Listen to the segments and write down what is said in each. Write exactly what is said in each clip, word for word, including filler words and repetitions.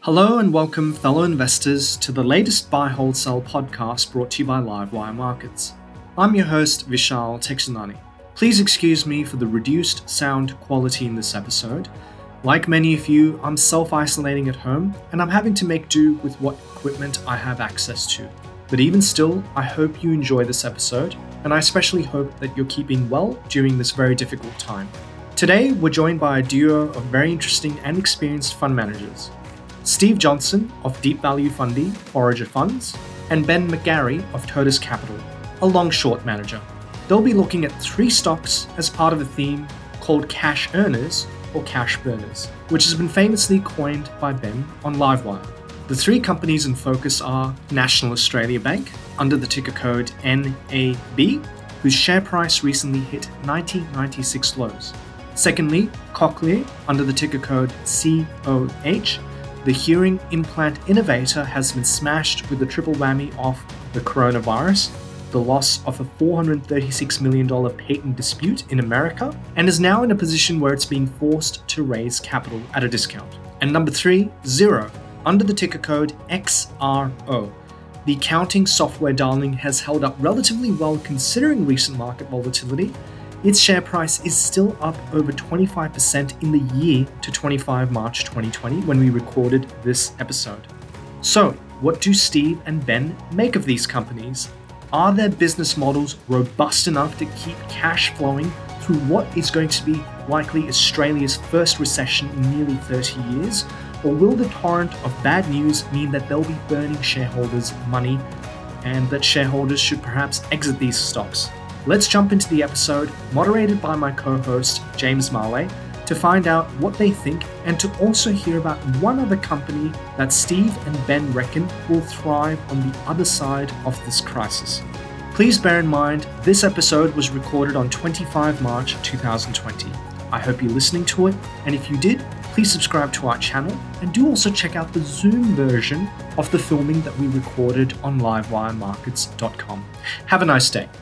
Hello and welcome, fellow investors, to the latest Buy, Hold, Sell podcast brought to you by Livewire Markets. I'm your host, Vishal Texanani. Please excuse me for the reduced sound quality in this episode. Like many of you, I'm self-isolating at home and I'm having to make do with what equipment I have access to. But even still, I hope you enjoy this episode, and I especially hope that you're keeping well during this very difficult time. Today, we're joined by a duo of very interesting and experienced fund managers. Steve Johnson of Deep Value Fundy, Forager Funds, and Ben McGarry of Totus Capital, a long-short manager. They'll be looking at three stocks as part of a theme called cash earners or cash burners, which has been famously coined by Ben on Livewire. The three companies in focus are National Australia Bank, under the ticker code N A B, whose share price recently hit nineteen ninety-six lows. Secondly, Cochlear, under the ticker code C O H, the hearing implant innovator has been smashed with the triple whammy of the coronavirus, the loss of a four hundred thirty-six million dollars patent dispute in America, and is now in a position where it's being forced to raise capital at a discount. And number three, Xero, under the ticker code X R O. The accounting software darling has held up relatively well considering recent market volatility. Its share price is still up over twenty-five percent in the year to twenty-fifth of March twenty twenty when we recorded this episode. So, what do Steve and Ben make of these companies? Are their business models robust enough to keep cash flowing through what is going to be likely Australia's first recession in nearly thirty years? Or will the torrent of bad news mean that they'll be burning shareholders' money and that shareholders should perhaps exit these stocks? Let's jump into the episode, moderated by my co-host, James Marley, to find out what they think and to also hear about one other company that Steve and Ben reckon will thrive on the other side of this crisis. Please bear in mind, this episode was recorded on the twenty-fifth of March twenty twenty. I hope you're listening to it, and if you did, please subscribe to our channel and do also check out the Zoom version of the filming that we recorded on livewire markets dot com. Have a nice day.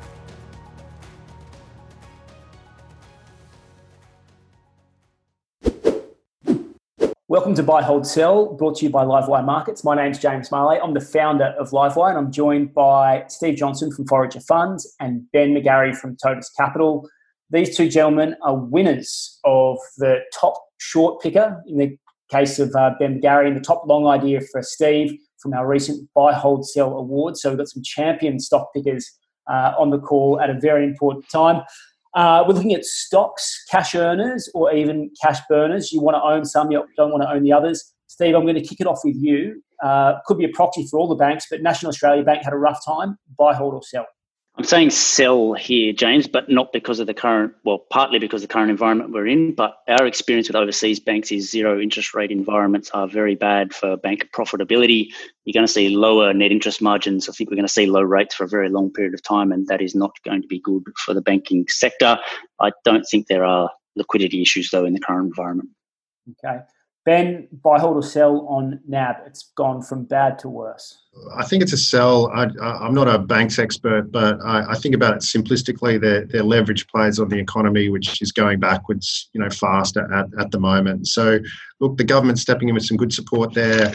Welcome to Buy, Hold, Sell, brought to you by Livewire Markets. My name's James Marley. I'm the founder of Livewire, and I'm joined by Steve Johnson from Forager Funds and Ben McGarry from Totus Capital. These two gentlemen are winners of the top short picker, in the case of uh, Ben McGarry, and the top long idea for Steve from our recent Buy, Hold, Sell awards. So we've got some champion stock pickers uh, on the call at a very important time. Uh, we're looking at stocks, cash earners, or even cash burners. You want to own some, you don't want to own the others. Steve, I'm going to kick it off with you. Uh, could be a proxy for all the banks, but National Australia Bank had a rough time. Buy, hold, or sell? I'm saying sell here, James, but not because of the current, well, partly because of the current environment we're in, but our experience with overseas banks is zero interest rate environments are very bad for bank profitability. You're going to see lower net interest margins. I think we're going to see low rates for a very long period of time, and that is not going to be good for the banking sector. I don't think there are liquidity issues, though, in the current environment. Okay. Ben, buy, hold, or sell on N A B? It's gone from bad to worse. I think it's a sell. I, I'm not a banks expert, but I, I think about it simplistically. Their, their leverage plays on the economy, which is going backwards, you know, faster at, at the moment. So, look, the government's stepping in with some good support there.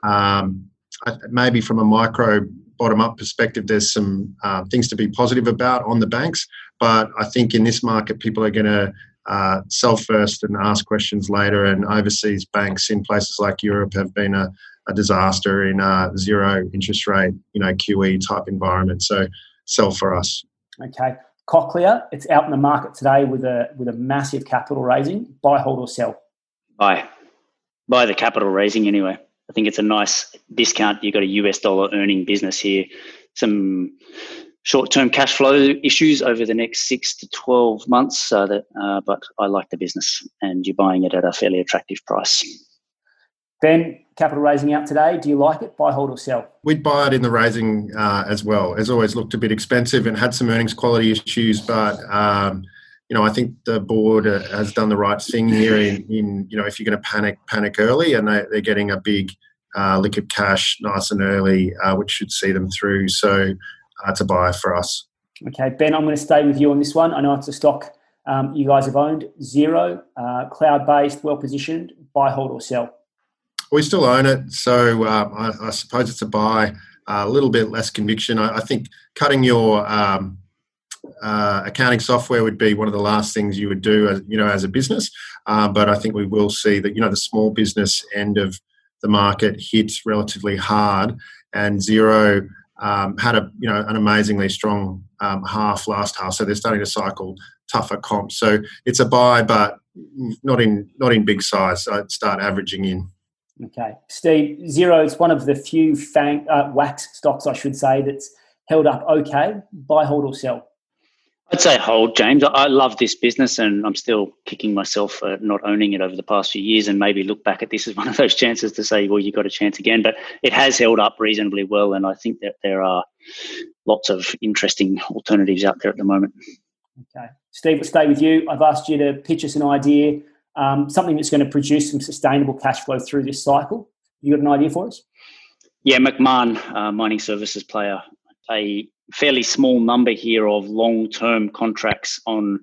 Um, maybe from a micro bottom-up perspective, there's some uh, things to be positive about on the banks. But I think in this market, people are going to Uh, sell first and ask questions later, and overseas banks in places like Europe have been a, a disaster in a zero interest rate, you know, Q E type environment. So sell for us. Okay. Cochlear, it's out in the market today with a with a massive capital raising. Buy, hold, or sell? Buy. Buy the capital raising anyway. I think it's a nice discount. You've got a U S dollar earning business here. Some short-term cash flow issues over the next six to twelve months, uh, that, uh, but I like the business and you're buying it at a fairly attractive price. Ben, capital raising out today. Do you like it? Buy, hold, or sell? We'd buy it in the raising uh, as well. As always, looked a bit expensive and had some earnings quality issues, but um, you know, I think the board uh, has done the right thing here. In, in you know, if you're going to panic, panic early, and they, they're getting a big uh, lick of cash nice and early, uh, which should see them through. So. Uh, to buy for us. Okay, Ben, I'm going to stay with you on this one. I know it's a stock um, you guys have owned. Xero, uh, cloud-based, well-positioned. Buy, hold, or sell? We still own it, so um, I, I suppose it's a buy. Uh, a little bit less conviction. I, I think cutting your um, uh, accounting software would be one of the last things you would do, as, you know, as a business. Uh, but I think we will see that, you know, the small business end of the market hits relatively hard, and Xero um, had a you know an amazingly strong um, half last half, so they're starting to cycle tougher comps. So it's a buy, but not in not in big size. So I'd start averaging in. Okay, Steve, Xero is one of the few fang, uh, wax stocks, I should say, that's held up okay. Buy, hold, or sell? I'd say hold, James. I love this business, and I'm still kicking myself for not owning it over the past few years, and maybe look back at this as one of those chances to say, well, you got a chance again. But it has held up reasonably well, and I think that there are lots of interesting alternatives out there at the moment. Okay. Steve, we'll stay with you. I've asked you to pitch us an idea, um, something that's going to produce some sustainable cash flow through this cycle. You got an idea for us? Yeah, Macmahon, uh, mining services player, a fairly small number here of long-term contracts on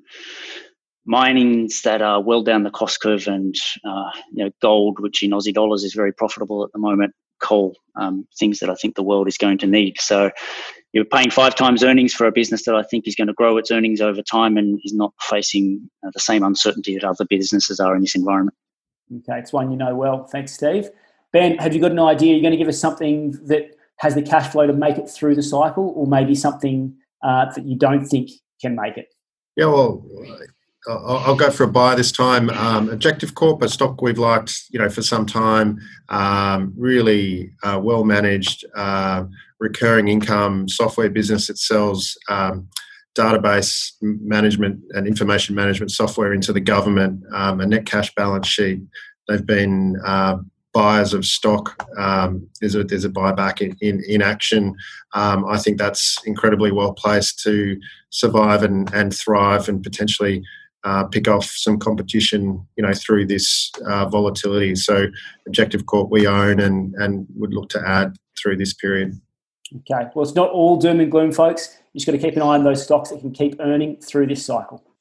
minings that are well down the cost curve, and uh, you know, gold, which in Aussie dollars is very profitable at the moment, coal, um, things that I think the world is going to need. So you're paying five times earnings for a business that I think is going to grow its earnings over time and is not facing uh, the same uncertainty that other businesses are in this environment. Okay, it's one you know well. Thanks, Steve. Ben, have you got an idea? You're going to give us something that has the cash flow to make it through the cycle, or maybe something uh, that you don't think can make it? Yeah, well, I'll, I'll go for a buy this time. Um, Objective Corp, a stock we've liked, you know, for some time. Um, really uh, well managed, uh, recurring income software business that sells um, database management and information management software into the government. Um, a net cash balance sheet. They've been uh, buyers of stock. Um, there's a there's a buyback in in, in action. Um, I think that's incredibly well placed to survive and, and thrive, and potentially uh, pick off some competition, you know, through this uh, volatility. So Objective Corp we own and and would look to add through this period. Okay, well, it's not all doom and gloom, folks. You just got to keep an eye on those stocks that can keep earning through this cycle.